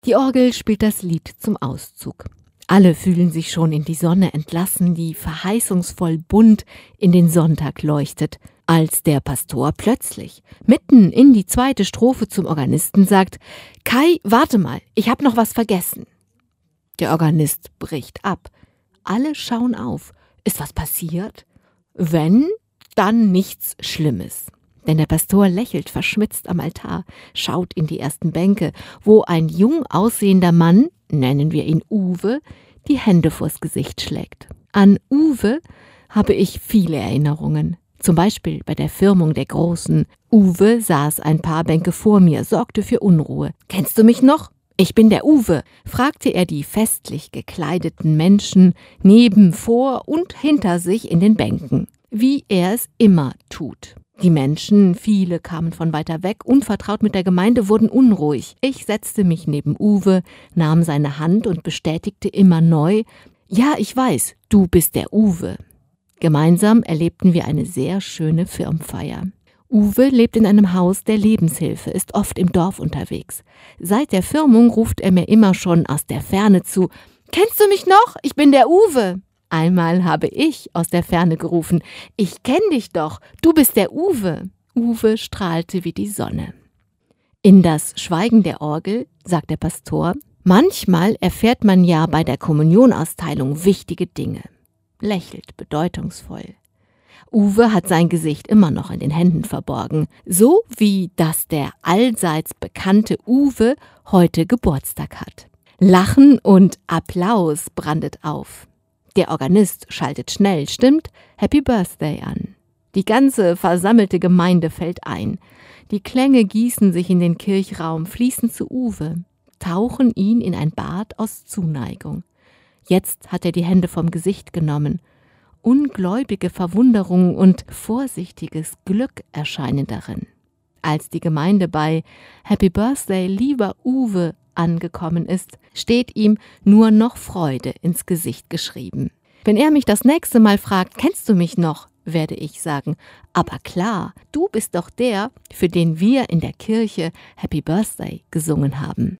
Die Orgel spielt das Lied zum Auszug. Alle fühlen sich schon in die Sonne entlassen, die verheißungsvoll bunt in den Sonntag leuchtet, als der Pastor plötzlich mitten in die zweite Strophe zum Organisten sagt: »Kai, warte mal, ich hab noch was vergessen.« Der Organist bricht ab. Alle schauen auf. Ist was passiert? Wenn, dann nichts Schlimmes. Denn der Pastor lächelt verschmitzt am Altar, schaut in die ersten Bänke, wo ein jung aussehender Mann, nennen wir ihn Uwe, die Hände vors Gesicht schlägt. An Uwe habe ich viele Erinnerungen. Zum Beispiel bei der Firmung der Großen. Uwe saß ein paar Bänke vor mir, sorgte für Unruhe. »Kennst du mich noch? Ich bin der Uwe«, fragte er die festlich gekleideten Menschen neben, vor und hinter sich in den Bänken, wie er es immer tut. Die Menschen, viele kamen von weiter weg, unvertraut mit der Gemeinde, wurden unruhig. Ich setzte mich neben Uwe, nahm seine Hand und bestätigte immer neu: »Ja, ich weiß, du bist der Uwe.« Gemeinsam erlebten wir eine sehr schöne Firmenfeier. Uwe lebt in einem Haus der Lebenshilfe, ist oft im Dorf unterwegs. Seit der Firmung ruft er mir immer schon aus der Ferne zu: »Kennst du mich noch? Ich bin der Uwe.« Einmal habe ich aus der Ferne gerufen: »Ich kenn dich doch, du bist der Uwe.« Uwe strahlte wie die Sonne. In das Schweigen der Orgel sagt der Pastor: »Manchmal erfährt man ja bei der Kommunionausteilung wichtige Dinge«, lächelt bedeutungsvoll. Uwe hat sein Gesicht immer noch in den Händen verborgen, so wie dass der allseits bekannte Uwe heute Geburtstag hat. Lachen und Applaus brandet auf. Der Organist schaltet schnell, stimmt Happy Birthday an. Die ganze versammelte Gemeinde fällt ein. Die Klänge gießen sich in den Kirchraum, fließen zu Uwe, tauchen ihn in ein Bad aus Zuneigung. Jetzt hat er die Hände vom Gesicht genommen. Ungläubige Verwunderung und vorsichtiges Glück erscheinen darin. Als die Gemeinde bei Happy Birthday, lieber Uwe angekommen ist, steht ihm nur noch Freude ins Gesicht geschrieben. Wenn er mich das nächste Mal fragt: »Kennst du mich noch?«, werde ich sagen: »Aber klar, du bist doch der, für den wir in der Kirche Happy Birthday gesungen haben.«